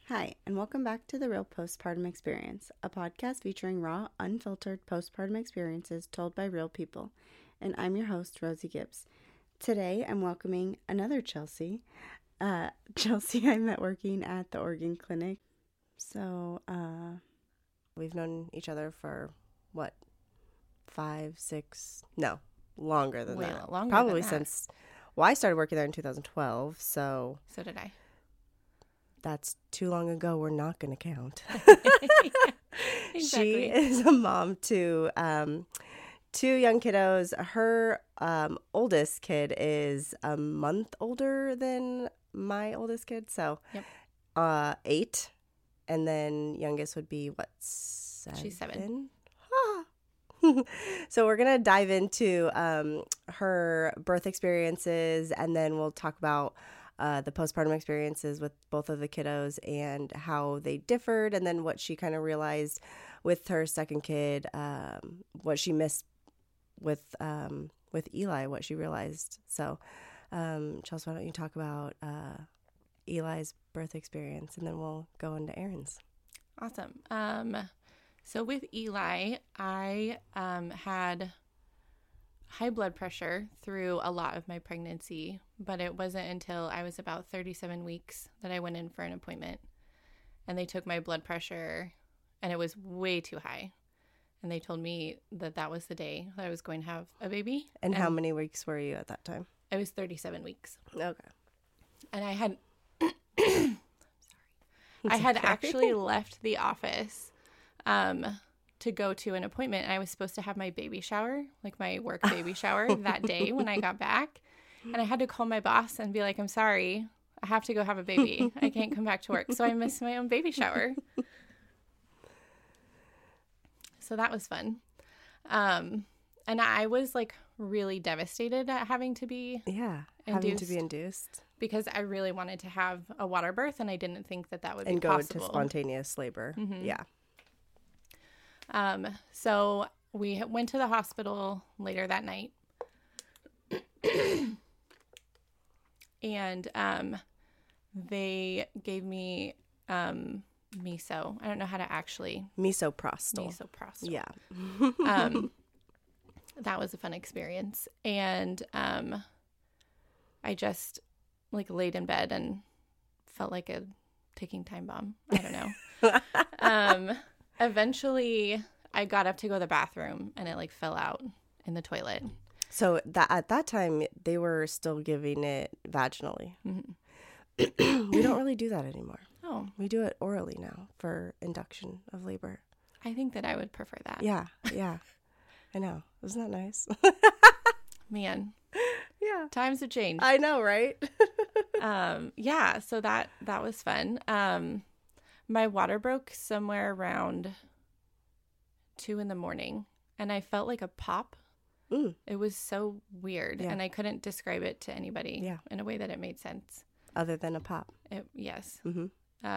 Hi, and welcome back to The Real Postpartum Experience, a podcast featuring raw, unfiltered postpartum experiences told by real people. And I'm your host, Rosie Gibbs. Today, I'm welcoming another Chelsea. Chelsea I met working at the Oregon Clinic. So, We've known each other for, 5, 6, no, longer than that. Longer Probably than that. since, I started working there in 2012, so So did I. that's too long ago. We're not going to count. Exactly. She is a mom to two young kiddos. Her oldest kid is a month older than my oldest kid, so Yep. 8, and then youngest would be, 7? She's 7. So we're going to dive into her birth experiences, and then we'll talk about the postpartum experiences with both of the kiddos and how they differed, and then what she kind of realized with her second kid, what she missed with Eli, what she realized. So, Chelsea, why don't you talk about Eli's birth experience, and then we'll go into Aaron's. Awesome. So with Eli, I had high blood pressure through a lot of my pregnancy, but it wasn't until I was about 37 weeks that I went in for an appointment, and they took my blood pressure, and it was way too high. And they told me that that was the day that I was going to have a baby. And how many weeks were you at that time? I was 37 weeks. Okay. And I had I had actually left the office to go to an appointment, and I was supposed to have my baby shower, like my work baby shower that day when I got back. And I had to call my boss and be like, I'm sorry, I have to go have a baby. I can't come back to work. So I missed my own baby shower. So that was fun. And I was like really devastated at having to be having to be induced. Because I really wanted to have a water birth, and I didn't think that would and be go possible. to spontaneous labor. Mm-hmm. Yeah. So we went to the hospital later that night, and they gave me miso. I don't know how to actually Misoprostol. Yeah. That was a fun experience, and I just laid in bed and felt like a ticking time bomb. I don't know. Eventually I got up to go to the bathroom, and it fell out in the toilet. So at that time they were still giving it vaginally. Mm-hmm. We don't really do that anymore. Oh, We do it orally now for induction of labor. I think that I would prefer that. Yeah. I know. Isn't that nice? Man, Yeah. times have changed. I know, right? Yeah, so that was fun. My water broke somewhere around 2 a.m, and I felt like a pop. Mm. It was so weird, Yeah. and I couldn't describe it to anybody in a way that it made sense. Other than a pop. Yes. Mm-hmm.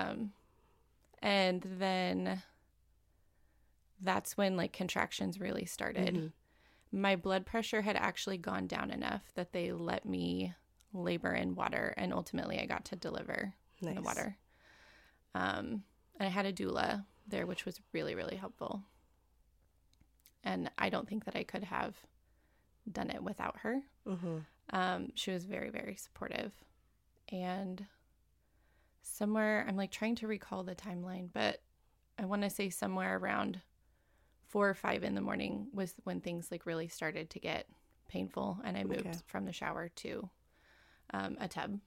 And then that's when contractions really started. Mm-hmm. My blood pressure had actually gone down enough that they let me labor in water, and ultimately I got to deliver in the water. And I had a doula there, which was really, really helpful. And I don't think that I could have done it without her. Mm-hmm. She was very, very supportive. And somewhere, I'm trying to recall the timeline, but I want to say somewhere around 4 or 5 in the morning was when things really started to get painful, and I moved from the shower to a tub.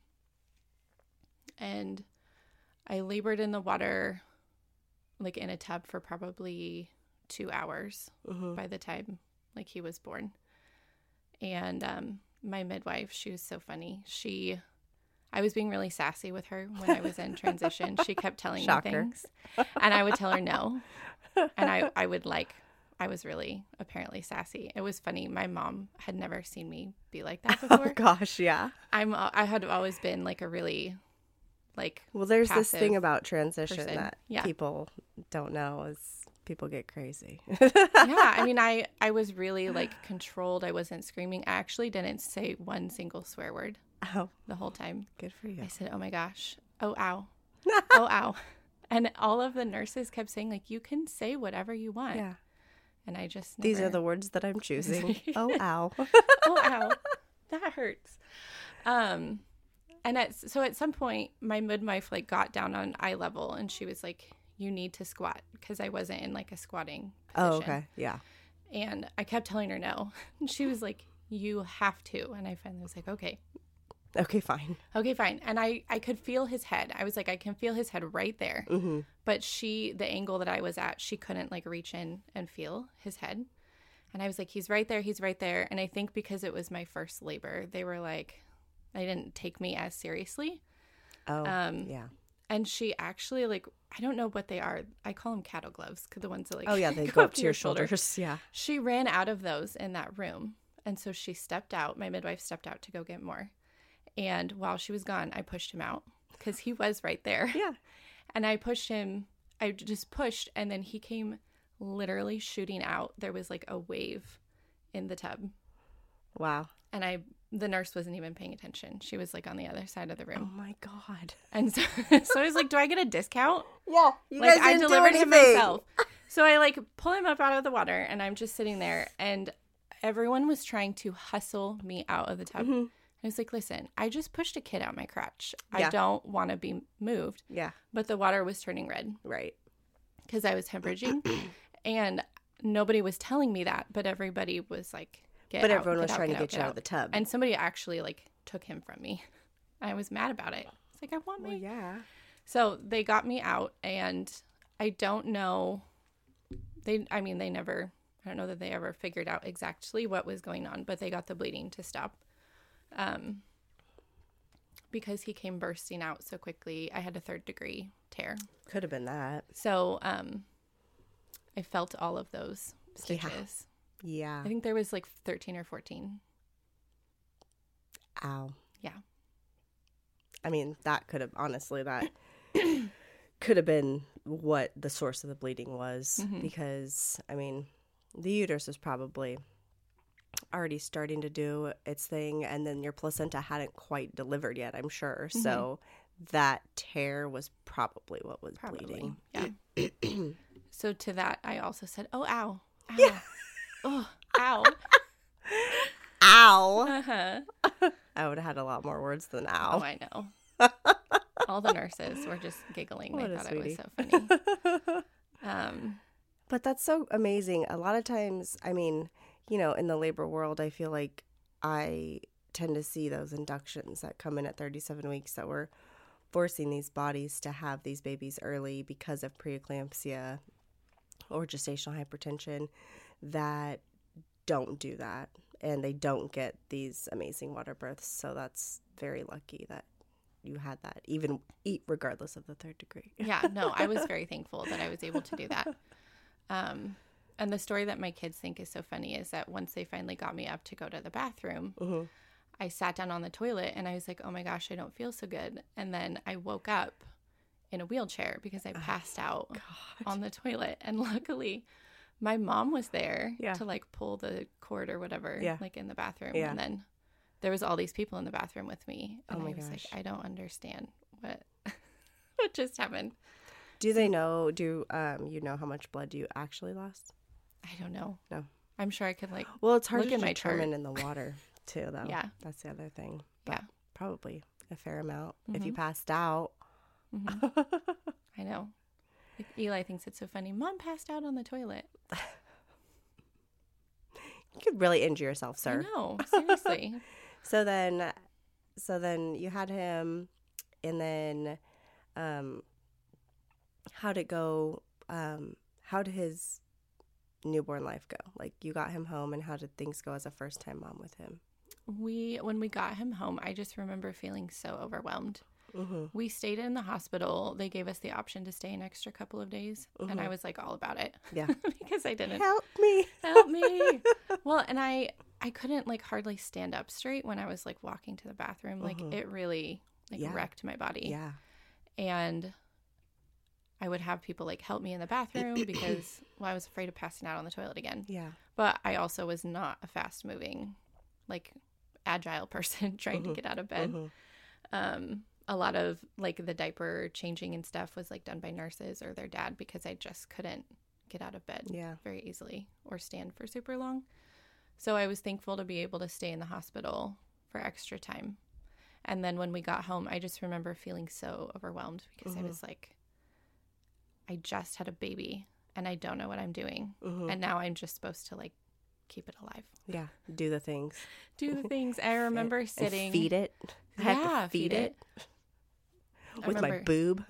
And I labored in the water, in a tub for probably 2 hours by the time he was born. And my midwife, she was so funny. I was being really sassy with her when I was in transition. She kept telling me things, and I would tell her no. And I would I was really apparently sassy. It was funny. My mom had never seen me be like that before. Oh gosh, yeah. I had always been a really well, there's this passive thing about transition person. that Yeah. people don't know is people get crazy. Yeah, I mean, I was really controlled. I wasn't screaming. I actually didn't say one single swear word Oh, the whole time. good for you. I said, "Oh my gosh, oh ow," Oh, ow. And all of the nurses kept saying, like, you can say whatever you want. Yeah. And I just These never... are the words that I'm choosing. Oh, ow. Oh, ow. That hurts. And so at some point, my midwife, like, got down on eye level, and she was like, you need to squat, because I wasn't in, like, a squatting position. Oh, okay. Yeah. And I kept telling her no. And she was like, you have to. And I finally was like, okay. Okay, fine. Okay, fine. And I could feel his head. I was like, I can feel his head right there. Mm-hmm. But the angle that I was at, she couldn't, like, reach in and feel his head. And I was like, he's right there. He's right there. And I think because it was my first labor, they were like, they didn't take me as seriously. Oh, yeah. And she actually, like, I don't know what they are. I call them cattle gloves, because the ones that, like, Oh, yeah, they go up to your shoulders. Yeah. She ran out of those in that room. And so she stepped out. My midwife stepped out to go get more. And while she was gone, I pushed him out because he was right there. Yeah. And I pushed him. I just pushed, and then he came literally shooting out. There was like a wave in the tub. Wow. And the nurse wasn't even paying attention. She was like on the other side of the room. Oh my God. And so I was like, do I get a discount? Yeah. You Like, guys I didn't delivered do him anything. myself. So I like pull him up out of the water, and I'm just sitting there, and everyone was trying to hustle me out of the tub. Mm-hmm. I was like, listen, I just pushed a kid out my crotch. Yeah. I don't want to be moved. Yeah. But the water was turning red Right. because I was hemorrhaging. And nobody was telling me that, but everybody was like, get But out, everyone get was out, trying to get get you out of the tub. And somebody actually like took him from me. I was mad about it. It's like, I want Well, me. yeah. So they got me out, and I don't know. I don't know that they ever figured out exactly what was going on, but they got the bleeding to stop. Because he came bursting out so quickly. I had a 3rd-degree tear. Could have been that. So I felt all of those stitches. Yeah. I think there was like 13 or 14. Ow. Yeah. I mean, that could have, honestly, that could have been what the source of the bleeding was. Mm-hmm. Because, I mean, the uterus was probably already starting to do its thing, and then your placenta hadn't quite delivered yet, I'm sure. Mm-hmm. So that tear was probably what was bleeding. Yeah. So to that, I also said, oh, ow. Ow. Yeah. Oh, ow. Ow. Uh-huh. I would have had a lot more words than Oh, ow. I know. All the nurses were just giggling. What They a thought it was sweetie. so funny. But that's so amazing. A lot of times, I mean, you know, in the labor world, I feel like I tend to see those inductions that come in at 37 weeks that we're forcing these bodies to have these babies early because of preeclampsia or gestational hypertension that don't do that, and they don't get these amazing water births. So that's very lucky that you had that, even regardless of the 3rd degree. Yeah, no, I was very thankful that I was able to do that. And the story that my kids think is so funny is that once they finally got me up to go to the bathroom, Mm-hmm. I sat down on the toilet and I was like, oh my gosh, I don't feel so good. And then I woke up in a wheelchair because I passed out on the toilet. And luckily, my mom was there to like pull the cord or whatever, like in the bathroom. Yeah. And then there was all these people in the bathroom with me. And Oh my I was gosh. like, I don't understand what just happened. Do they know, you know how much blood you actually lost? I don't know. No. I'm sure I could like, Well, it's hard Look to at my determine chart. in the water, too, though. Yeah. That's the other thing. But Yeah. probably a fair amount. If Mhm. you passed out. I know. Like, Eli thinks it's so funny. Mom passed out on the toilet. You could really injure yourself, sir. I know. Seriously. So then you had him, and then how'd it go? How did his newborn life go? Like, you got him home, and how did things go as a first-time mom with him? When we got him home, I just remember feeling so overwhelmed. Mm-hmm. We stayed in the hospital. They gave us the option to stay an extra couple of days. And I was like all about it. Yeah. Because I didn't. Help me. Help me. Well, and I couldn't like hardly stand up straight when I was like walking to the bathroom. Like it really wrecked my body. Yeah. And I would have people like help me in the bathroom because I was afraid of passing out on the toilet again. Yeah. But I also was not a fast moving, like agile person trying to get out of bed. a lot of like the diaper changing and stuff was like done by nurses or their dad because I just couldn't get out of bed very easily or stand for super long. So I was thankful to be able to stay in the hospital for extra time. And then when we got home, I just remember feeling so overwhelmed because I was like, I just had a baby and I don't know what I'm doing. And now I'm just supposed to like keep it alive. Yeah. Do the things. I remember sitting. And feed it. I have to feed it. With my boob.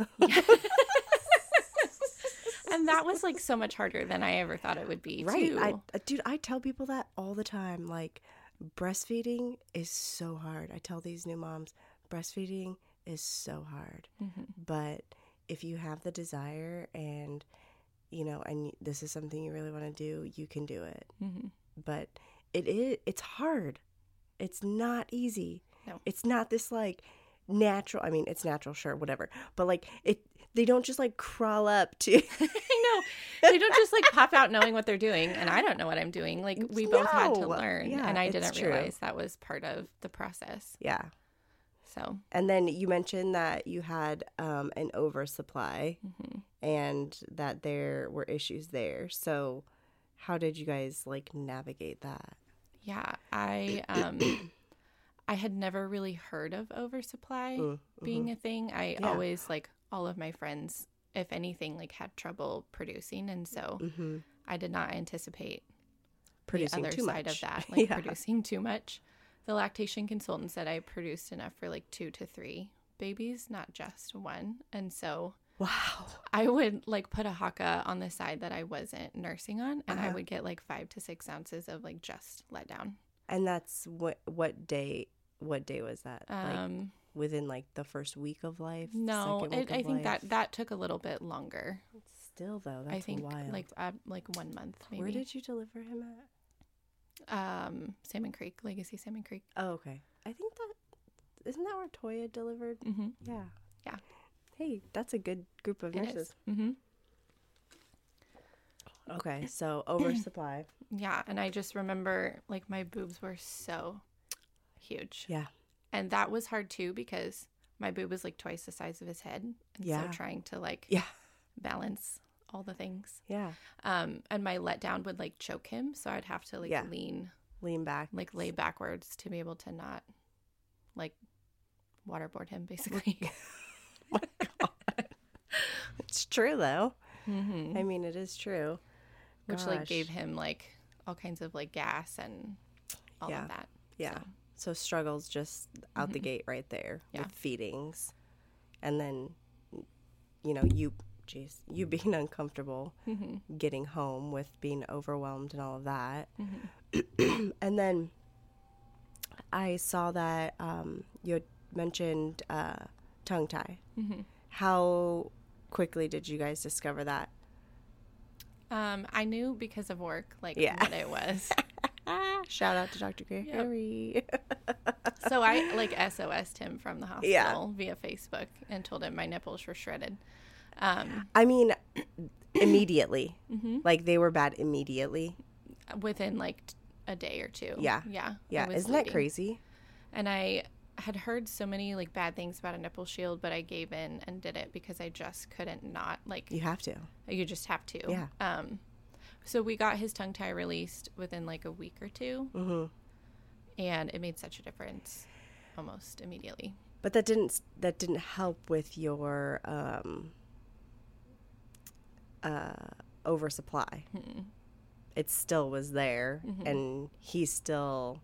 And that was like so much harder than I ever thought it would be. Right. Too. Dude, I tell people that all the time. Like, breastfeeding is so hard. I tell these new moms, breastfeeding is so hard. But if you have the desire and, you know, and this is something you really want to do, you can do it. But it's hard. It's not easy. No. It's not this like natural. I mean, it's natural, sure, whatever. But like they don't just like crawl up to. I know. They don't just like pop out knowing what they're doing, and I don't know what I'm doing. Like we both had to learn, and I didn't realize that was part of the process. Yeah. So. And then you mentioned that you had an oversupply, and that there were issues there. So, how did you guys like navigate that? Yeah, I had never really heard of oversupply being a thing. I always like all of my friends, if anything, like had trouble producing, and so I did not anticipate Producing the other too side much. of that, like producing too much. The lactation consultant said I produced enough for like 2 to 3 babies, not just one, and so. Wow. I would like put a haka on the side that I wasn't nursing on, and I would get like 5 to 6 ounces of like just let down. And that's what day was that? Like within like the first week of life? No, second week I of think life? that took a little bit longer. Still though, that's I think wild. like 1 month maybe. Where did you deliver him at? Salmon Creek, Legacy Salmon Creek. Oh, okay. I think isn't that where Toya delivered? Yeah. Yeah. Hey, that's a good group of nurses. Okay, so oversupply. Yeah, and I just remember like my boobs were so huge. Yeah. And that was hard too because my boob was like twice the size of his head. And so trying to like balance all the things. Yeah. And my letdown would like choke him, so I'd have to like lean back, like lay backwards to be able to not like waterboard him basically. Oh my God. It's true though. I mean, it is true. Which like gave him like all kinds of like gas and all of that. Yeah. So struggles just out the gate right there with feedings. And then, you know, you being uncomfortable getting home with being overwhelmed and all of that. And then I saw that you had mentioned tongue tie. How quickly did you guys discover that? I knew because of work, like what it was. Shout out to Dr. Gary. So I like SOS'd him from the hospital via Facebook and told him my nipples were shredded. I mean, immediately. Like they were bad immediately. Within like a day or two. Yeah. Isn't that crazy? And I had heard so many like bad things about a nipple shield, but I gave in and did it because I just couldn't not like. You have to. You just have to. Yeah. So we got his tongue tie released within like a week or two, and it made such a difference, almost immediately. But that didn't help with your oversupply. It still was there, and he still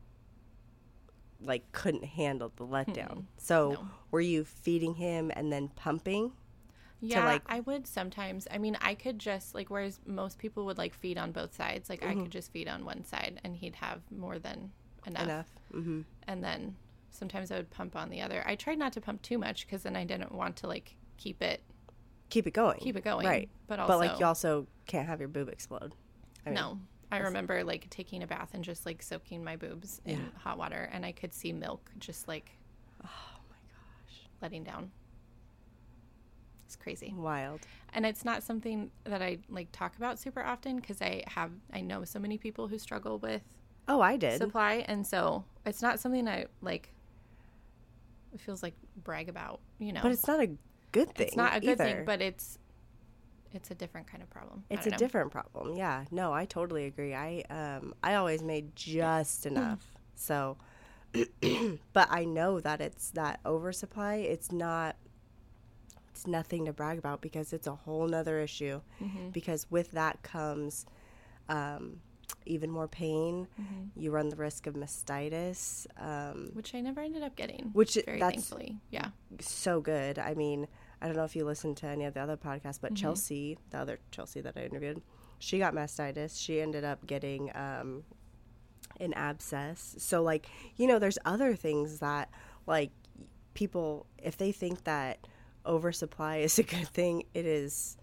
like couldn't handle the letdown. So were you feeding him and then pumping? Yeah, I would sometimes. I mean, I could just like, whereas most people would like feed on both sides, like I could just feed on one side and he'd have more than enough. And then sometimes I would pump on the other. I tried not to pump too much because then I didn't want to like keep it going. Right. But like you also can't have your boob explode. No. I remember like taking a bath and just like soaking my boobs in hot water, and I could see milk just like, oh my gosh, letting down. It's crazy. Wild. And it's not something that I like talk about super often because I know so many people who struggle with I did supply, and so it's not something I like feels like brag about, you know. But it's not a good thing. It's not a good either. thing, but it's a different kind of problem. It's a different problem. Yeah. No, I totally agree. I always made just enough. So, but I know that it's that oversupply. It's nothing to brag about because it's a whole nother issue. Because with that comes even more pain. You run the risk of mastitis, which I never ended up getting. Very that's thankfully. Yeah. So good. I mean, I don't know if you listened to any of the other podcasts, but Chelsea, the other Chelsea that I interviewed, she got mastitis. She ended up getting an abscess. So, like, you know, there's other things that, like, people, if they think that oversupply is a good thing, it is,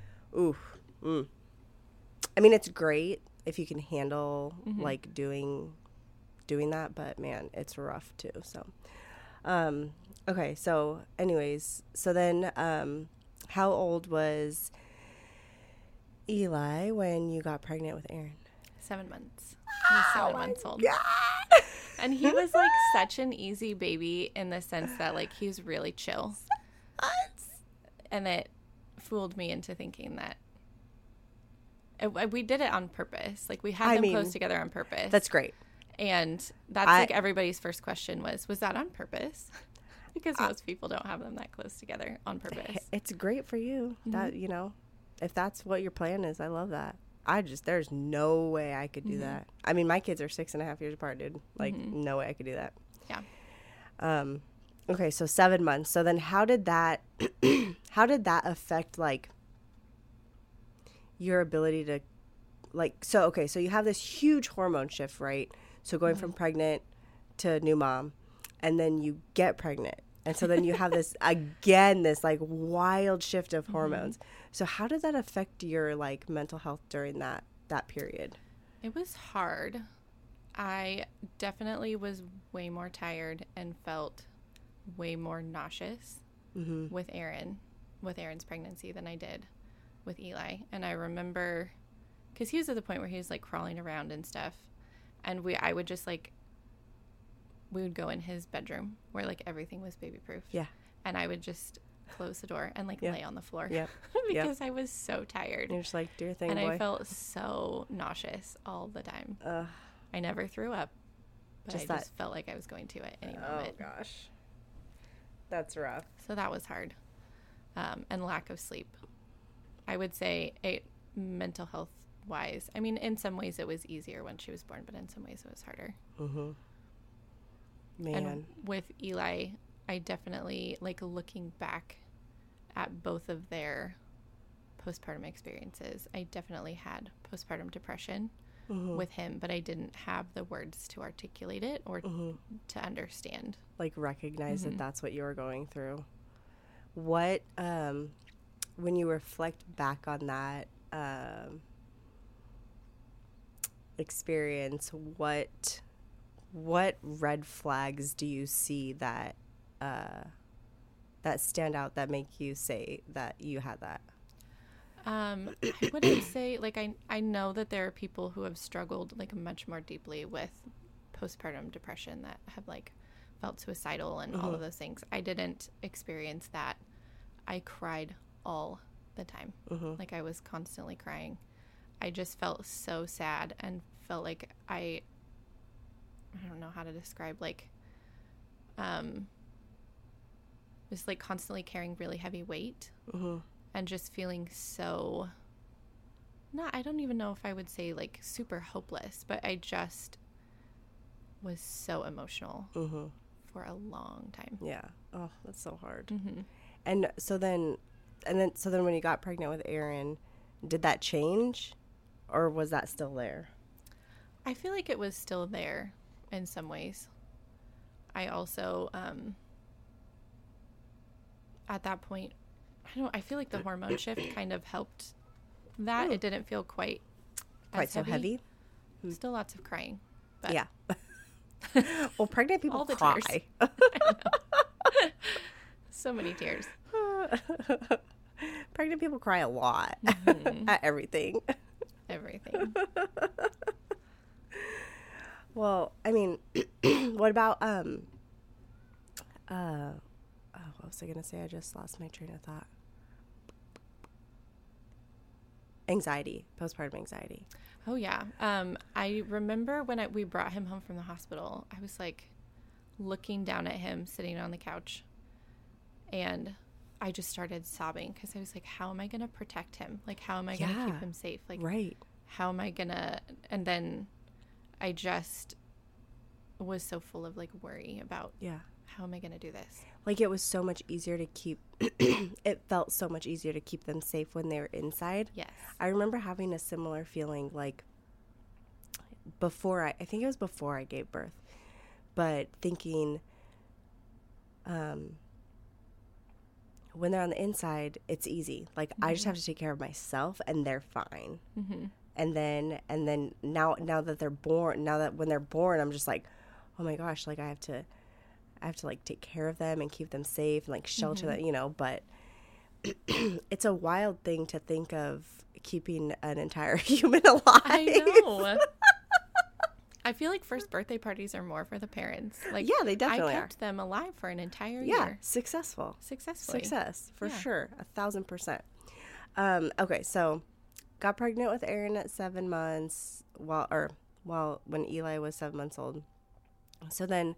I mean, it's great if you can handle, like, doing that, but, man, it's rough, too, so. Okay, so, anyways, so then, how old was Eli when you got pregnant with Aaron? 7 months. He was 7 months old. God. And he was like such an easy baby in the sense that like he was really chill. And it fooled me into thinking that we did it on purpose. Like we had them close together on purpose. That's great. And that's like everybody's first question was that on purpose? Because most people don't have them that close together on purpose. It's great for you that, you know, if that's what your plan is, I love that. There's no way I could do that. I mean, my kids are 6.5 years apart, dude. Like, no way I could do that. Yeah. Okay, so 7 months. So then how did that affect, like, your ability to, like, so you have this huge hormone shift, right? So going from pregnant to new mom, and then you get pregnant. And so then you have this like wild shift of hormones. So how did that affect your like mental health during that period? It was hard. I definitely was way more tired and felt way more nauseous with Aaron's pregnancy than I did with Eli. And I remember, because he was at the point where he was like crawling around and stuff. And I would just like, we would go in his bedroom where like everything was baby proof. Yeah. And I would just close the door and like lay on the floor. Yep. Because I was so tired. You're just like, do your thing, and boy. I felt so nauseous all the time. I never threw up. But I just felt like I was going to at any moment. Oh gosh. That's rough. So that was hard. And lack of sleep. I would say mental health wise. I mean, in some ways it was easier when she was born, but in some ways it was harder. Man. And with Eli, I definitely, like, looking back at both of their postpartum experiences, I definitely had postpartum depression with him, but I didn't have the words to articulate it or to understand. Like, recognize that that's what you were going through. What, when you reflect back on that experience, what red flags do you see that that stand out that make you say that you had that? I wouldn't say, like, I know that there are people who have struggled like much more deeply with postpartum depression that have like felt suicidal and all of those things. I didn't experience that. I cried all the time. Like I was constantly crying. I just felt so sad and felt like I don't know how to describe, like, just like constantly carrying really heavy weight and just feeling so, I don't even know if I would say like super hopeless, but I just was so emotional for a long time. Yeah. Oh, that's so hard. And so then when you got pregnant with Aaron, did that change or was that still there? I feel like it was still there in some ways. I also, at that point, I feel like the hormone shift kind of helped that. It didn't feel quite so heavy. Still lots of crying. But yeah. Well, pregnant people all the cry. Tears. I know. So many tears. Pregnant people cry a lot at everything. Everything. Well, I mean, what about What was I going to say? I just lost my train of thought. Anxiety, postpartum anxiety. Oh, yeah. I remember when we brought him home from the hospital, I was like looking down at him sitting on the couch, and I just started sobbing because I was like, how am I going to protect him? Like, how am I going to keep him safe? Like, right. How am I going to? And then I just was so full of like worry about, how am I going to do this? Like, it was so much easier to keep, it felt so much easier to keep them safe when they were inside. Yes. I remember having a similar feeling like I think it was before I gave birth, but thinking, when they're on the inside, it's easy. Like, I just have to take care of myself and they're fine. Mm-hmm. And then now that they're born, when they're born, I'm just like, oh my gosh, like I have to like take care of them and keep them safe and like shelter them, but it's a wild thing to think of keeping an entire human alive. I know. I feel like first birthday parties are more for the parents. Like, yeah, they definitely I kept them alive for an entire year. Yeah, successfully. Success, for sure. 1,000%. Okay, so got pregnant with Aaron at 7 months when Eli was 7 months old. So then,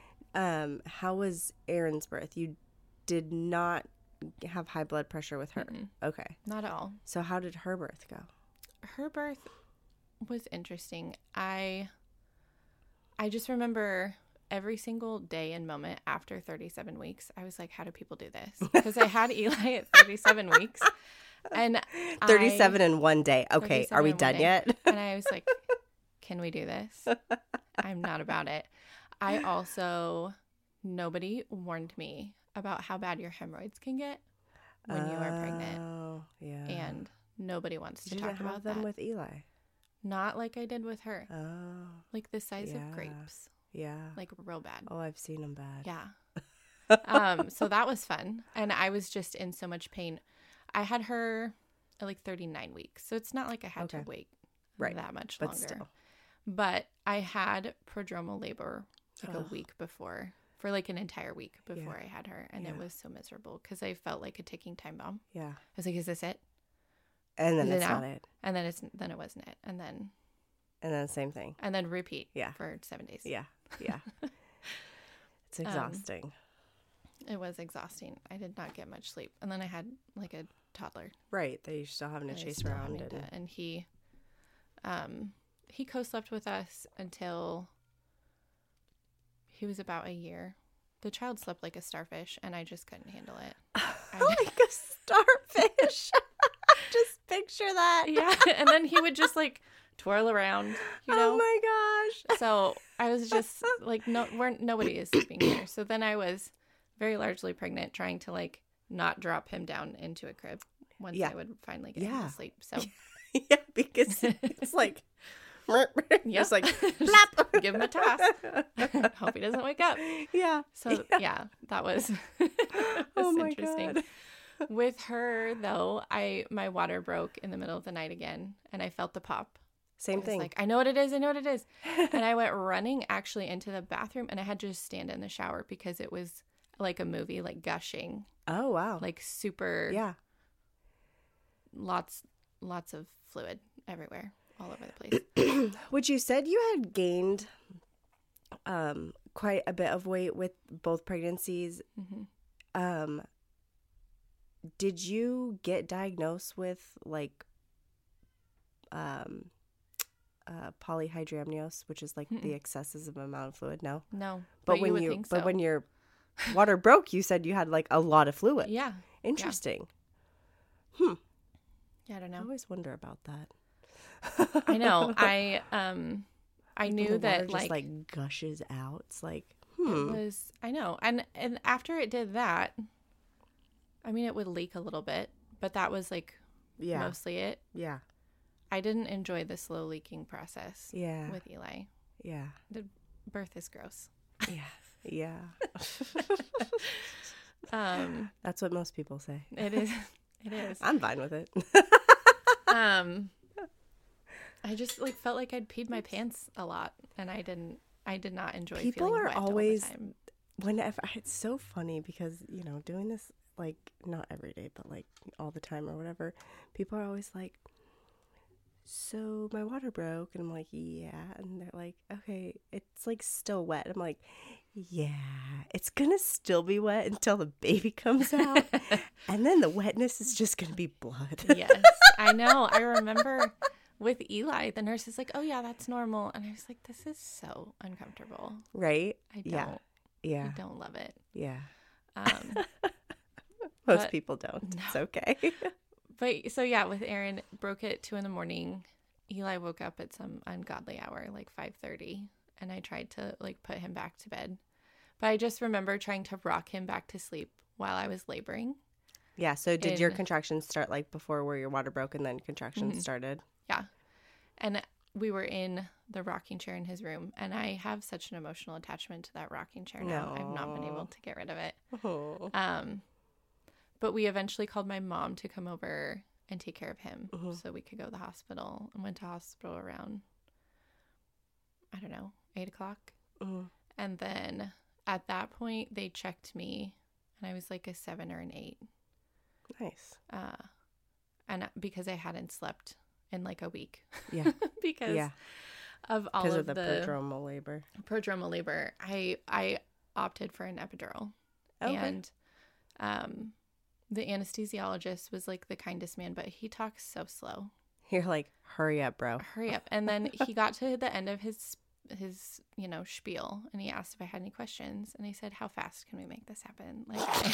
how was Aaron's birth? You did not have high blood pressure with her. Mm-mm. Okay. Not at all. So how did her birth go? Her birth was interesting. I just remember every single day and moment after 37 weeks, I was like, how do people do this? Because I had Eli at 37 weeks. And 37 in one day. Okay, are we done yet? And I was like, can we do this? I'm not about it. I also, nobody warned me about how bad your hemorrhoids can get when you are pregnant. Oh, yeah. And nobody wants to You talk didn't have about them that. with Eli. Not like I did with her. Oh. Like the size of grapes. Yeah. Like real bad. Oh, I've seen them bad. Yeah. So that was fun. And I was just in so much pain. I had her at like 39 weeks. So it's not like I had to wait that much longer. Still. But I had prodromal labor like a week before, for like an entire week before I had her. And it was so miserable because I felt like a ticking time bomb. Yeah. I was like, is this it? And then it's not it. And then it wasn't it. And then the same thing. And then repeat Yeah. for 7 days. Yeah. Yeah. It's exhausting. It was exhausting. I did not get much sleep. And then I had like a toddler. Right. That you're still having to chase around. And he co-slept with us until he was about a year. The child slept like a starfish, and I just couldn't handle it. Like a starfish. Just picture that. Yeah. And then he would just like twirl around, you know? Oh my gosh. So I was just like, nobody is sleeping here. So then I was very largely pregnant, trying to like not drop him down into a crib once I would finally get him to sleep. So yeah, because it's like, just like, just give him a toss. Hope he doesn't wake up. Yeah. So yeah, that was, interesting. God. With her though, my water broke in the middle of the night again, and I felt the pop. Same thing. Like, I know what it is. And I went running actually into the bathroom, and I had to just stand in the shower because it was like a movie, like gushing. Oh, wow. Like super. Yeah. Lots of fluid everywhere, all over the place. Which you said you had gained quite a bit of weight with both pregnancies. Mm-hmm. Did you get diagnosed with like polyhydramnios, which is like the excessive amount of fluid? No. But when you think so. But when your water broke, you said you had like a lot of fluid. Yeah. Interesting. Yeah, I don't know. I always wonder about that. I know. I knew that just like gushes out. It's like, It was, I know. And after it did that, I mean, it would leak a little bit, but that was like mostly it. Yeah. I didn't enjoy the slow leaking process with Eli. Yeah. The birth is gross. Yeah. That's what most people say. It is. I'm fine with it. I just like felt like I'd peed my pants a lot, and I did not enjoy People feeling are wet always all the time. whenever, it's so funny because, doing this, like, not every day, but like all the time or whatever, people are always like, so my water broke. And I'm like, yeah. And they're like, okay, it's like still wet. I'm like, yeah, it's going to still be wet until the baby comes out. And then the wetness is just going to be blood. Yes, I know. I remember with Eli, the nurse is like, oh, yeah, that's normal. And I was like, this is so uncomfortable. Right? I don't. Yeah. I don't love it. Yeah. Most But- people don't. No. It's okay. But so yeah, with Aaron, broke at 2 a.m. Eli woke up at some ungodly hour, like 5:30, and I tried to like put him back to bed. But I just remember trying to rock him back to sleep while I was laboring. Yeah. So did your contractions start like before where your water broke and then contractions started? Yeah. And we were in the rocking chair in his room, and I have such an emotional attachment to that rocking chair now. No. I've not been able to get rid of it. Oh. But we eventually called my mom to come over and take care of him so we could go to the hospital, and went to hospital around, I don't know, 8 o'clock. And then at that point, they checked me, and I was like a 7 or an 8. Nice. And because I hadn't slept in like a week. Yeah. because of all Because of of the prodromal labor. Prodromal labor. I opted for an epidural. Okay. And the anesthesiologist was like the kindest man, but he talks so slow. You're like, hurry up, bro. Hurry up. And then he got to the end of his spiel, and he asked if I had any questions, and I said, how fast can we make this happen?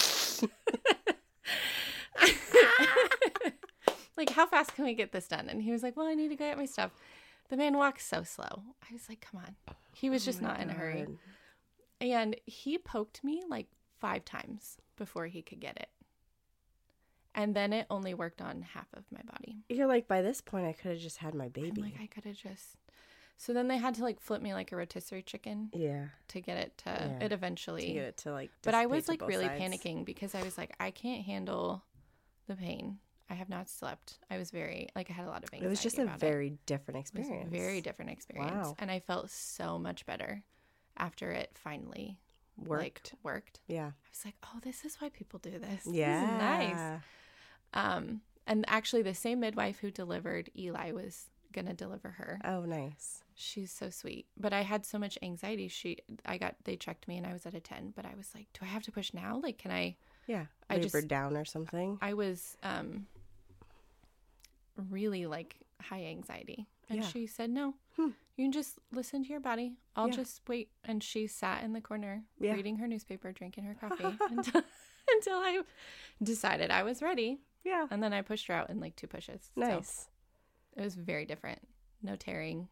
Like how fast can we get this done? And he was like, well, I need to go get my stuff. The man walks so slow. I was like, come on. He was just not in a hurry. And he poked me like 5 times before he could get it. And then it only worked on half of my body. You're like, by this point, I could have just had my baby. I'm like, I could have just. So then they had to like flip me like a rotisserie chicken. Yeah. To get it to it eventually. To get it to like. But I was dissipate to like both really sides. panicking because I was like, I can't handle the pain. I have not slept. I was very I had a lot of anxiety. It was just a about very different It was experience. a very different experience. Wow. And I felt so much better after it finally Worked. worked. Yeah. I was like, oh, this is why people do this. Yeah. This is nice. And actually the same midwife who delivered Eli was gonna deliver her. Oh, nice. She's so sweet. But I had so much anxiety. They checked me and I was at a 10, but I was like, do I have to push now? Like, can I? Yeah. I Labored just- down or something. I was really like high anxiety. And Yeah. she said, no, you can just listen to your body. I'll just wait. And she sat in the corner reading her newspaper, drinking her coffee until I decided I was ready. Yeah. And then I pushed her out in like 2 pushes. Nice. So it was very different. No tearing,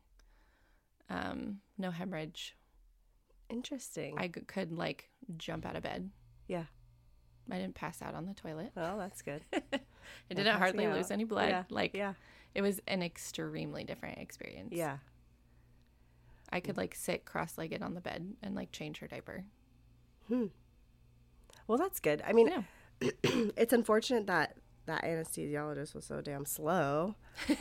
no hemorrhage. Interesting. I could like jump out of bed. Yeah. I didn't pass out on the toilet. Well, that's good. I No didn't hardly passing lose out. any blood. Yeah. It was an extremely different experience. Yeah. I could like sit cross-legged on the bed and like change her diaper. Well, that's good. I mean, Yeah. it's unfortunate that anesthesiologist was so damn slow.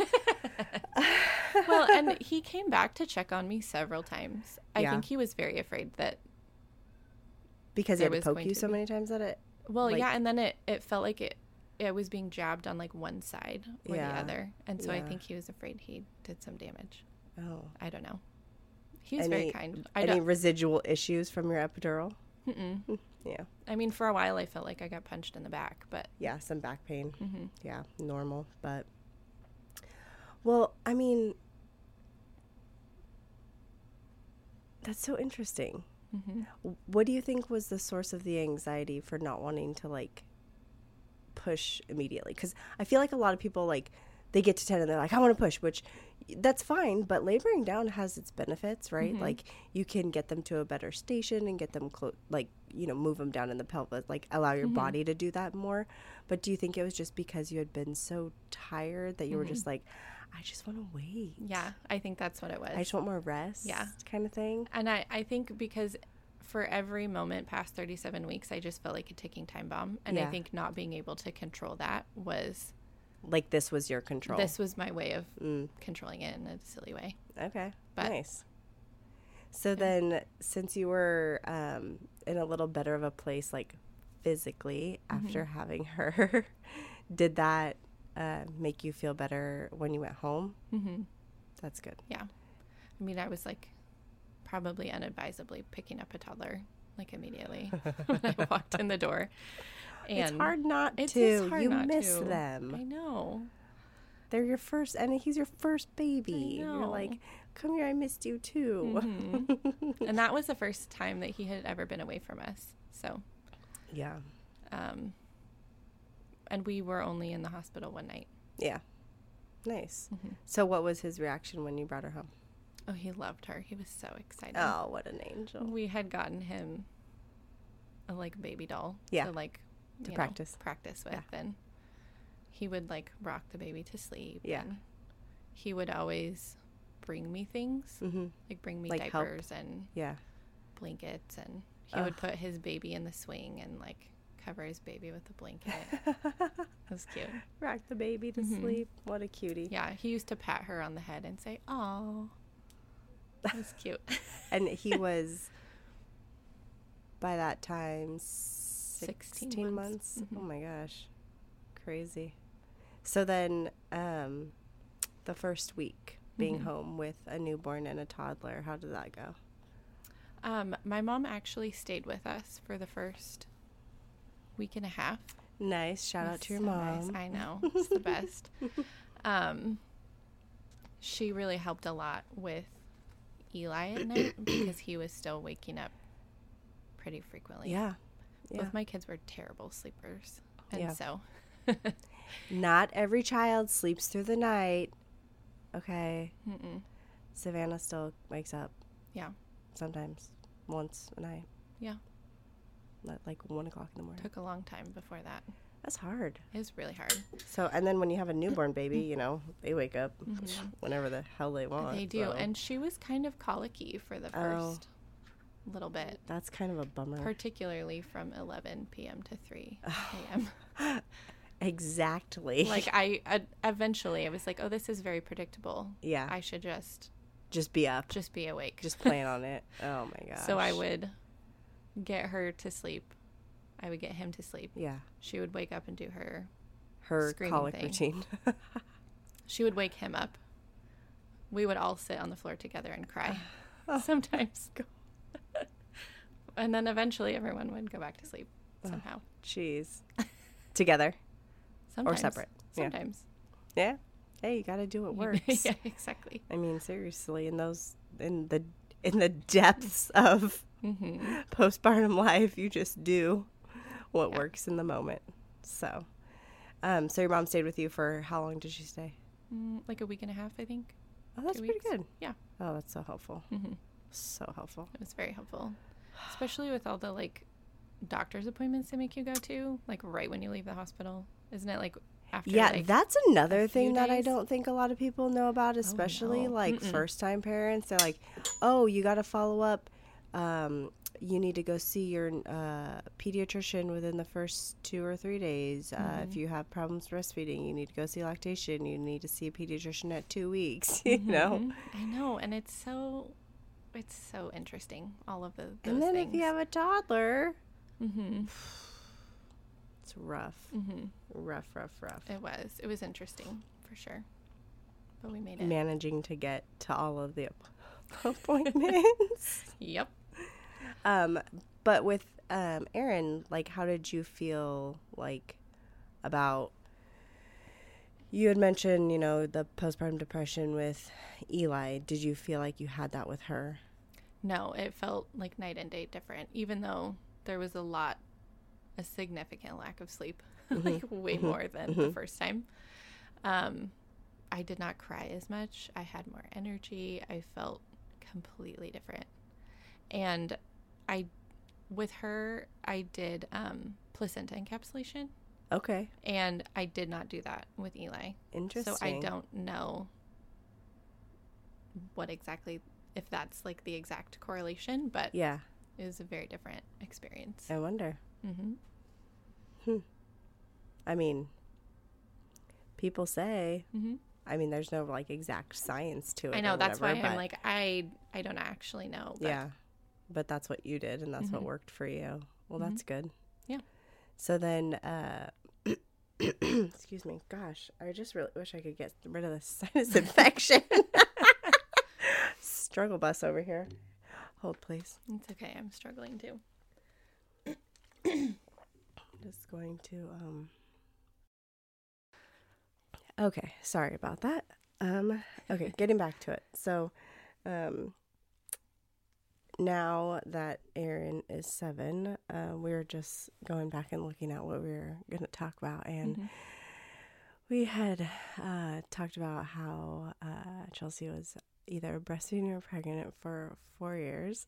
Well, and he came back to check on me several times. I Yeah. think he was very afraid that, Because he There had to was poke going you to so be. many times at it. well, Like- yeah, and then it felt like it was being jabbed on like one side or Yeah. the other. And so I Yeah. think he was afraid he did some damage. Oh. I don't know. He was very Any- kind. Any residual issues from your epidural? Mm-mm. Yeah. I mean, for a while I felt like I got punched in the back, but Yeah, some back pain. mm-hmm. Yeah, normal. But, well, I mean, that's so interesting. Mm-hmm. What do you think was the source of the anxiety for not wanting to, like, push immediately? Because I feel like a lot of people, like, they get to 10 and they're like, I want to push, which that's fine. But laboring down has its benefits, right? Mhm. Like, you can get them to a better station and get them, move them down in the pelvis, like, allow your Mhm. body to do that more. But do you think it was just because you had been so tired that you were just like, I just want to wait? Yeah, I think that's what it was. I just want more rest. Yeah. Kind of thing. And I think because for every moment past 37 weeks, I just felt like a ticking time bomb. And Yeah. I think not being able to control that was, Like, this was your control. this was my way of Mm. controlling it in a silly way. Okay. But- nice. So then, since you were in a little better of a place, like physically, after having her. Did that make you feel better when you went home? Mm-hmm. That's good. Yeah. I mean, I was like probably unadvisably picking up a toddler like immediately when I walked in the door. And it's hard not it to. is hard You not miss to. them. I know. They're your first, and he's your first baby. I know. You're like, come here, I missed you too. Mm-hmm. And that was the first time that he had ever been away from us. So, Yeah. And we were only in the hospital one night. Yeah. Nice. Mm-hmm. So what was his reaction when you brought her home? Oh, he loved her. He was so excited. Oh, what an angel. We had gotten him a like baby doll. Yeah. To like To you practice. know, practice with. Yeah. And he would like rock the baby to sleep. Yeah. And he would always bring me things. Mm-hmm. Like bring me Like help. diapers and Yeah. blankets, and he would put his baby in the swing and like cover his baby with a blanket. It was cute. Rock the baby to sleep. What a cutie. Yeah, he used to pat her on the head and say, "Oh." That was cute. And he was, by that time, 16 months. Mm-hmm. Oh my gosh. Crazy. So then the first week being home with a newborn and a toddler, how did that go? My mom actually stayed with us for the first week and a half. Nice. Shout out to your mom. Nice. I know. It's the best. She really helped a lot with Eli at night because he was still waking up pretty frequently. Yeah. Yeah. Both my kids were terrible sleepers. And Yeah. so Not every child sleeps through the night. Okay. mm-mm. Savannah still wakes up Yeah. sometimes once a night. Yeah. At like 1 o'clock in the morning. Took a long time before that. That's hard. It was really hard. So, and then when you have a newborn baby, you know, they wake up whenever the hell they want. They do. so And she was kind of colicky for the first little bit, that's kind of a bummer. particularly from 11 p.m. to 3 a.m. Exactly. Like eventually I was like, oh, this is very predictable. Yeah. I should just be up. be awake. Just plan on it. Oh my gosh. So I would get her to sleep. I would get him to sleep. Yeah. She would wake up and do her screaming colic thing. routine. She would wake him up. We would all sit on the floor together and cry sometimes. And then eventually everyone would go back to sleep somehow. Jeez. Together Sometimes. or separate. Yeah. Sometimes. Yeah. Hey, you got to do what works. Yeah, exactly. I mean, seriously, in the depths of postpartum life, you just do what works in the moment. So, so your mom stayed with you for how long did she stay? Like a week and a half, I think. Oh, that's 2 pretty weeks. good. Yeah. Oh, that's so helpful. Mm-hmm. So helpful. It was very helpful, especially with all the like doctor's appointments they make you go to, like right when you leave the hospital. Isn't it like after? Yeah, like, that's another a thing few that I days? don't think a lot of people know about, especially no. like first-time parents. They're like, "Oh, you got to follow up. You need to go see your pediatrician within the first 2 or 3 days. If you have problems breastfeeding, you need to go see lactation. You need to see a pediatrician at 2 weeks." You know. I know, and it's so interesting. All of those And then things. if you have a toddler, Mm-hmm. it's rough. Mm-hmm. Rough. It was interesting for sure, but we made it. Managing to get to all of the appointments. Yep. But with Aaron, like, how did you feel like about? You had mentioned, you know, the postpartum depression with Eli. Did you feel like you had that with her? No, it felt like night and day different, even though there was a significant lack of sleep, like way more than the first time. I did not cry as much. I had more energy. I felt completely different. And with her, I did placenta encapsulation. Okay. And I did not do that with Eli. Interesting. So I don't know if that's like the exact correlation, but Yeah. it was a very different experience. I wonder. Mm-hmm. I mean, people say, Mm-hmm. I mean, there's no like exact science to it. I know, or that's whatever, why I'm but like, I don't actually know. But yeah. but that's what you did and that's what worked for you. Well, that's good. Yeah. So then, excuse me. Gosh, I just really wish I could get rid of this sinus infection. Struggle bus over here. Hold, please. It's okay. I'm struggling too. Just going to, okay, sorry about that. Okay, getting back to it. So, now that Aaron is 7, we're just going back and looking at what we were going to talk about. And we had talked about how Chelsea was either breastfeeding or pregnant for 4 years.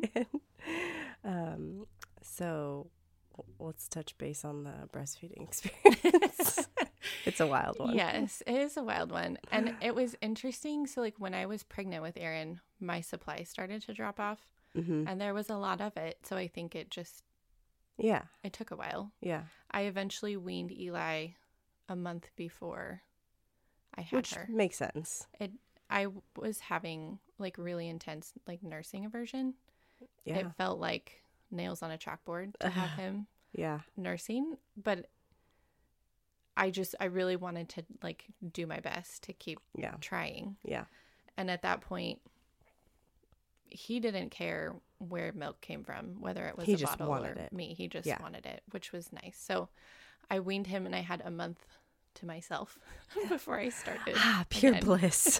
So let's touch base on the breastfeeding experience. It's a wild one. Yes, it is a wild one. And it was interesting. So like when I was pregnant with Aaron, my supply started to drop off. And there was a lot of it. So I think it just, it took a while. Yeah. I eventually weaned Eli a month before I had Which her. makes sense. I was having like really intense like nursing aversion. Yeah. It felt like nails on a chalkboard to have him nursing, but I really wanted to like do my best to keep trying. Yeah. And at that point, he didn't care where milk came from, whether it was a bottle or me. He just wanted it, which was nice. So I weaned him and I had a month to myself before I started. Pure bliss.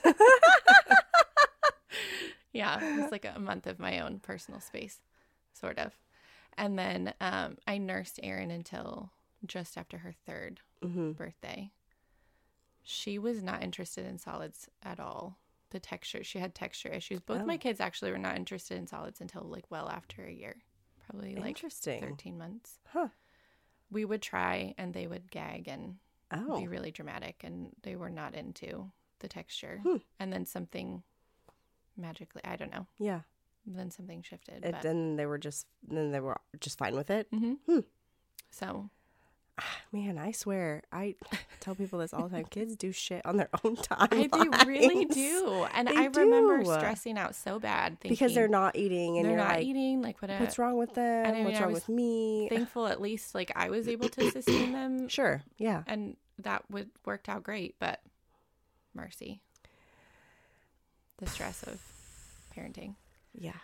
Yeah, it was like a month of my own personal space, sort of. And then I nursed Erin until just after her 3rd birthday. She was not interested in solids at all. The texture, she had texture issues. Both my kids actually were not interested in solids until like well after a year, probably like 13 months. Huh. We would try and they would gag and be really dramatic, and they were not into the texture. And then something magically, I don't know. Yeah. Then something shifted. Then they were just fine with it. So, man, I swear, I tell people this all the time. Kids do shit on their own time. They really do. And I remember stressing out so bad. Thinking, because they're not eating. And they're you're not like, eating. Like, what's wrong with them? And I mean, what's wrong with me? Thankful at least like I was able to sustain them. Sure. Yeah. And that worked out great. But mercy. The stress of parenting. Yeah.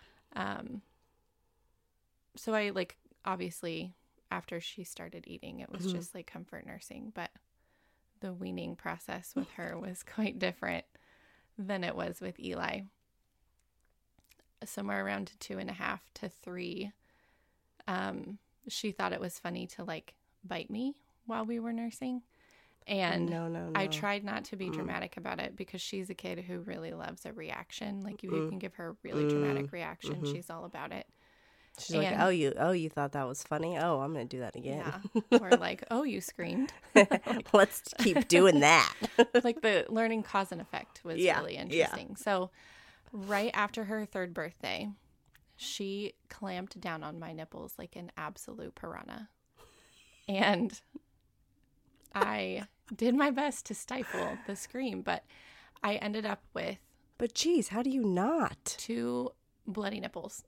So I like, obviously, after she started eating, it was just like comfort nursing, but the weaning process with her was quite different than it was with Eli. Somewhere around 2.5 to 3, she thought it was funny to like bite me while we were nursing. And no. I tried not to be dramatic about it because she's a kid who really loves a reaction. Like you can give her a really dramatic reaction. She's all about it. She's like, oh, you thought that was funny? Oh, I'm going to do that again. Yeah. Or like, oh, you screamed. Let's keep doing that. Like the learning cause and effect was really interesting. So right after her 3rd birthday, she clamped down on my nipples like an absolute piranha. And I did my best to stifle the scream, but I ended up with... But geez, how do you not? 2 bloody nipples.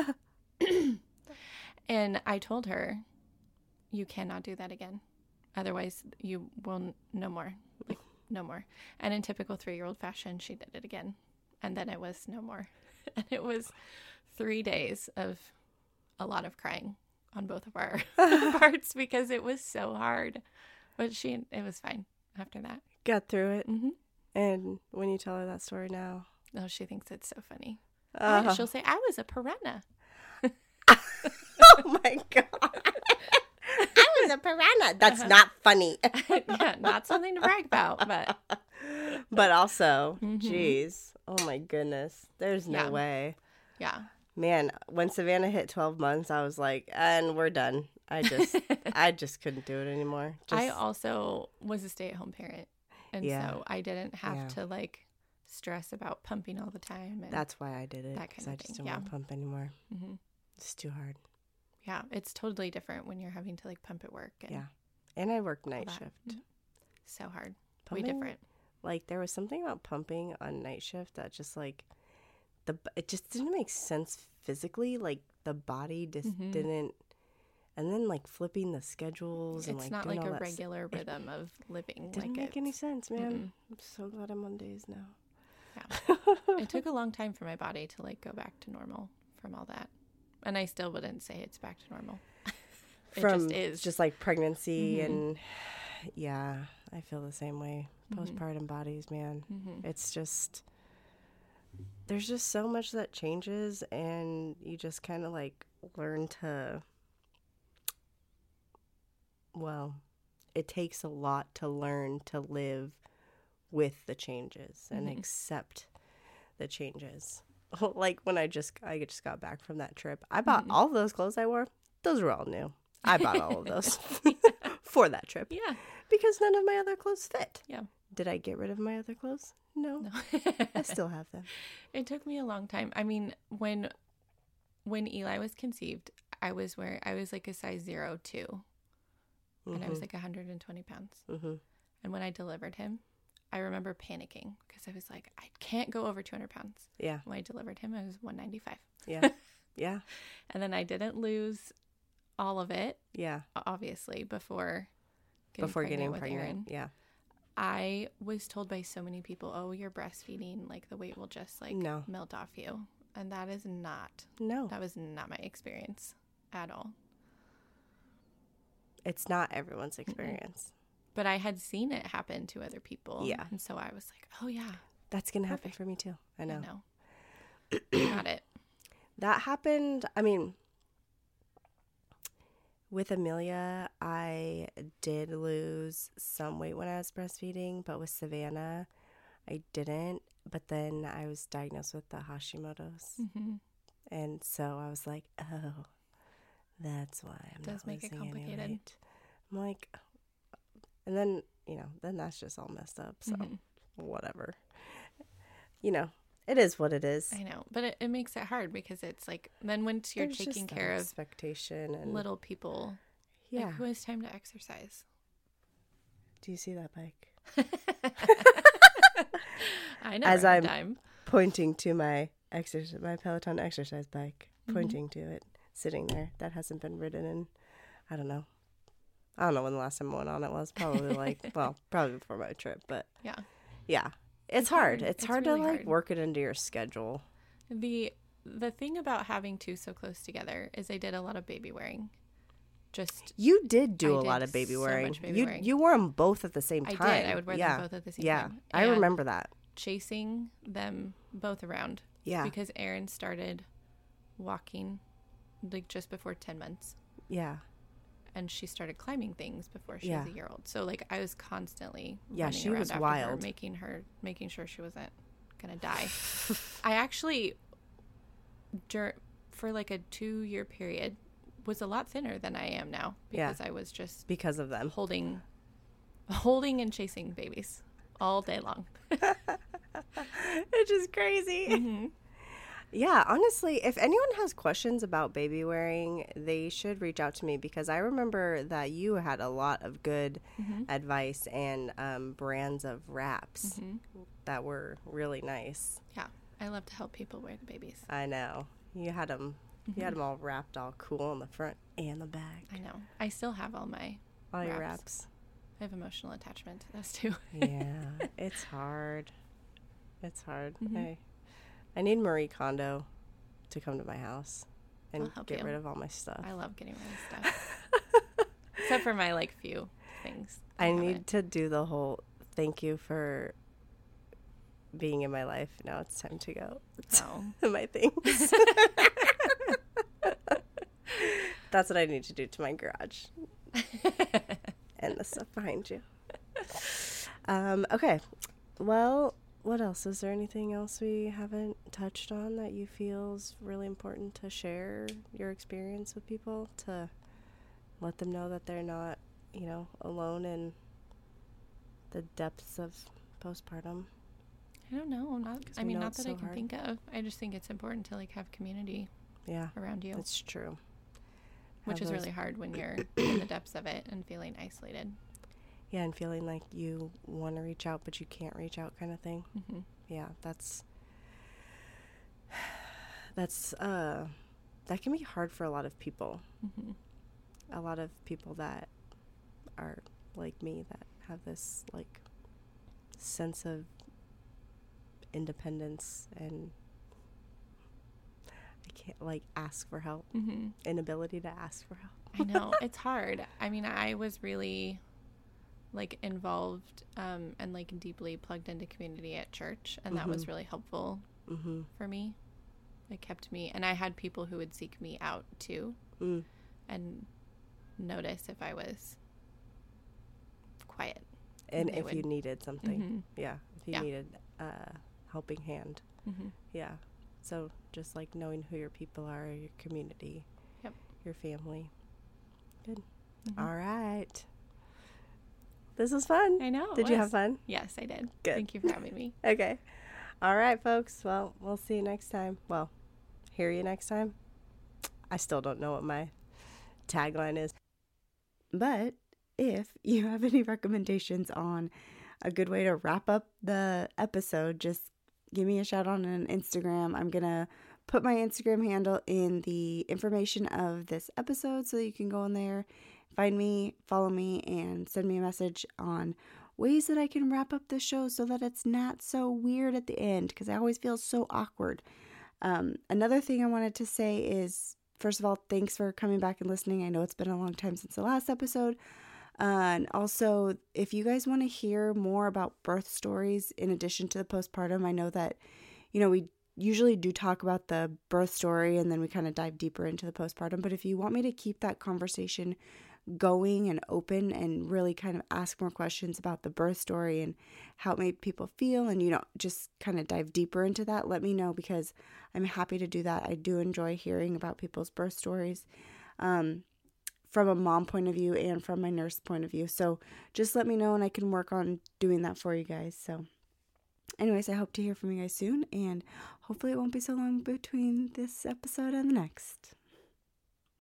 And I told her, you cannot do that again. Otherwise, you will no more. Like, no more. And in typical 3-year-old fashion, she did it again. And then it was no more. And it was 3 days of a lot of crying on both of our parts because it was so hard. But it was fine after that. Got through it. And when you tell her that story now? Oh, she thinks it's so funny. She'll say, I was a piranha. Oh my God. I was a piranha. That's not funny. Yeah, not something to brag about, but also, geez. Oh my goodness. There's no way. Yeah. Man, when Savannah hit 12 months, I was like, and we're done. I just couldn't do it anymore. I also was a stay-at-home parent. And so I didn't have to like stress about pumping all the time. And that's why I did it. That kind of I just didn't want to pump anymore. It's too hard. Yeah, it's totally different when you're having to like pump at work. And I worked night shift. So hard. Pumping, way different. Like there was something about pumping on night shift that just like it just didn't make sense physically. Like the body just didn't. And then like flipping the schedules and It's like not doing like all a that regular rhythm of living. didn't like make any it's- sense, man. I'm so glad I'm on days now. Yeah. It took a long time for my body to like go back to normal from all that. And I still wouldn't say it's back to normal. It From just is. just like pregnancy and yeah, I feel the same way. Postpartum bodies, man. It's just there's just so much that changes, and you just kind of like learn to. Well, it takes a lot to learn to live with the changes and accept the changes. Like when I just got back from that trip, I bought all those clothes I wore. Those were all new. I bought all of those for that trip. Yeah. Because none of my other clothes fit. Yeah. Did I get rid of my other clothes? No. I still have them. It took me a long time. I mean, when Eli was conceived, I was like a size 0 too. And I was like 120 pounds. And when I delivered him, I remember panicking because I was like, I can't go over 200 pounds. Yeah. When I delivered him, I was 195. Yeah. Yeah. And then I didn't lose all of it, Yeah. obviously, before Getting with pregnant. Aaron. Yeah. I was told by so many people, oh, you're breastfeeding, like the weight will just like No. melt off you. And that is not, No. that was not my experience at all. It's not everyone's experience. But I had seen it happen to other people. Yeah. And so I was like, oh, yeah, That's going to happen Perfect. for me too. I know. Got it. That happened. I mean, with Amelia, I did lose some weight when I was breastfeeding, but with Savannah, I didn't. But then I was diagnosed with the Hashimoto's. And so I was like, oh, that's why I'm Does not make it losing any complicated. weight. I'm like, and then, then that's just all messed up. So whatever. It is what it is. I know. But it makes it hard because it's like, then once you're There's taking just that care of expectation and little people, yeah. like, who has time to exercise? Do you see that bike? I know. As I'm time. pointing to my Peloton exercise bike, pointing to it, sitting there. That hasn't been ridden in, I don't know when the last time I went on it was. Probably probably before my trip. But yeah, it's hard. It's hard really to like hard. work it into your schedule. The thing about having two so close together is I did a lot of baby wearing. You did do I a lot did of baby so wearing. much baby wearing. You wore them both at the same time. I did. I would wear them both at the same time. I And remember that. chasing them both around. Yeah. Because Aaron started walking like just before 10 months. Yeah. And she started climbing things before she Yeah. was a year old. So like I was constantly Yeah, running she around was after wild. her, making sure she wasn't gonna die. I actually for like a 2-year period was a lot thinner than I am now because I was just Because of them. holding and chasing babies all day long. It's just crazy. Yeah, honestly, if anyone has questions about baby wearing, they should reach out to me because I remember that you had a lot of good advice and brands of wraps that were really nice. Yeah, I love to help people wear the babies. I know. You had them all wrapped all cool on the front and the back. I know. I still have all Your wraps. wraps. I have emotional attachment to those too. Yeah, it's hard. It's hard. I need Marie Kondo to come to my house and I'll help get you. rid of all my stuff. I love getting rid of stuff. Except for my few things. I need to do the whole thank you for being in my life. Now it's time to go. Oh. My things. That's what I need to do to my garage. And the stuff behind you. Okay. Well, what else? Is there anything else we haven't touched on that you feel is really important to share your experience with people, to let them know that they're not, alone in the depths of postpartum? I don't know. Not that I can hard. think of. I just think it's important to have community around you, That's true. which is really hard when you're in the depths of it and feeling isolated. Yeah, and feeling like you want to reach out, but you can't reach out kind of thing. Yeah, that's That's that can be hard for a lot of people. Mm-hmm. A lot of people that are like me that have this like sense of independence, and I can't like ask for help. Mm-hmm. Inability to ask for help. I know, it's hard. I mean, I was really like involved and like deeply plugged into community at church, and that was really helpful for me. It kept me, and I had people who would seek me out too and notice if I was quiet. And if you needed something. Yeah. If you Yeah. needed a helping hand. Yeah. So just like knowing who your people are, your community, your family. Good. All right. This was fun. I know. Did you have fun? Yes, I did. Good. Thank you for having me. Okay. All right, folks. Well, we'll see you next time. Well, hear you next time. I still don't know what my tagline is. But if you have any recommendations on a good way to wrap up the episode, just give me a shout on an Instagram. I'm going to put my Instagram handle in the information of this episode so you can go in there, find me, follow me, and send me a message on ways that I can wrap up the show so that it's not so weird at the end, because I always feel so awkward. Another thing I wanted to say is, first of all, thanks for coming back and listening. I know it's been a long time since the last episode. And also, if you guys want to hear more about birth stories in addition to the postpartum, I know that, we usually do talk about the birth story and then we kind of dive deeper into the postpartum. But if you want me to keep that conversation going and open and really kind of ask more questions about the birth story and how it made people feel and, just kind of dive deeper into that, let me know, because I'm happy to do that. I do enjoy hearing about people's birth stories. From a mom point of view and from my nurse point of view. So just let me know and I can work on doing that for you guys. So anyways, I hope to hear from you guys soon, and hopefully it won't be so long between this episode and the next.